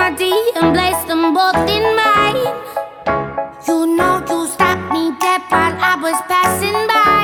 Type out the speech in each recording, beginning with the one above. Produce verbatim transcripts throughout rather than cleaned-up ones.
my D and place them both in mine. You know you stopped me dead while I was passing by,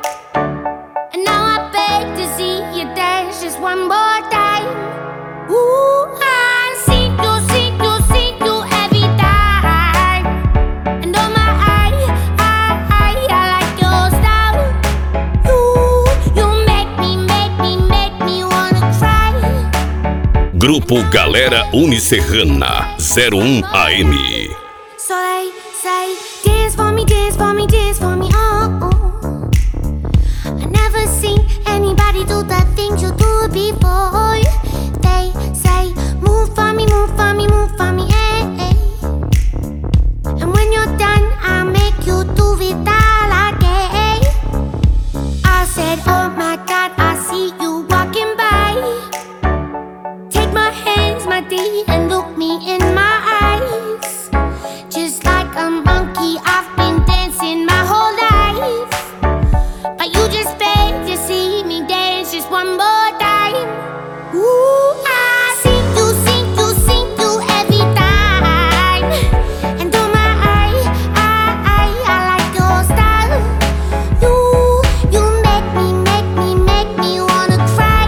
and now I beg to see you dance just one more time. Ooh, I see you, see you, see you every time. And oh my, I, I, I, I like your style. You, you make me, make me, make me wanna cry. Grupo Galera Unicerrana zero um A M. So they say, dance for me, dance for me, dance for me, oh, oh. I never seen anybody do the things you do before. They say, move for me, move for me, move for me, eh, eh. And when you're done, I'll make you do it all again. I said, oh my God, I see you walking by. Take my hands, my D, and look me in my eyes. Just like a monkey, I've been dancing my whole life, but you just beg to see me dance just one more time. Ooh, I see you, see you, see you every time. And oh my, I, I, I, I like your style. You, you make me, make me, make me wanna cry.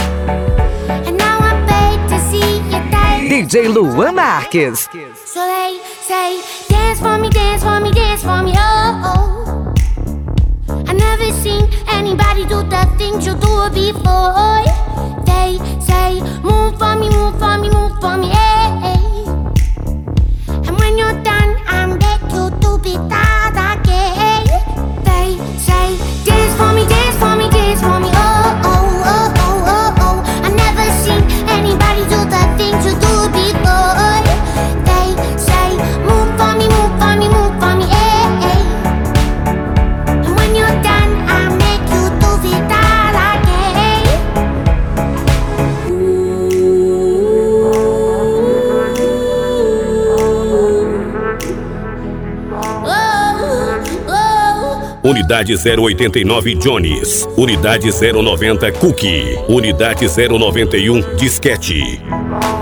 And now I beg to see you dance. D J Luan Marques. So they say, dance for me, dance for me, dance for me, oh, oh. I never seen anybody do the things you do before. They say, move for me, move for me, move for me, eh, eh. And when you're done, I'll make you do it all again. They say, dance for me, dance for me, dance for me, oh, oh, oh, oh, oh, oh. I never seen anybody do the things you do before. They say, move for me, move for me, move for me, eh, eh. And when you're done, I'll make you do it all again. Unidade zero oitenta e nove Jones, Unidade zero noventa Cookie, Unidade zero noventa e um Disquete.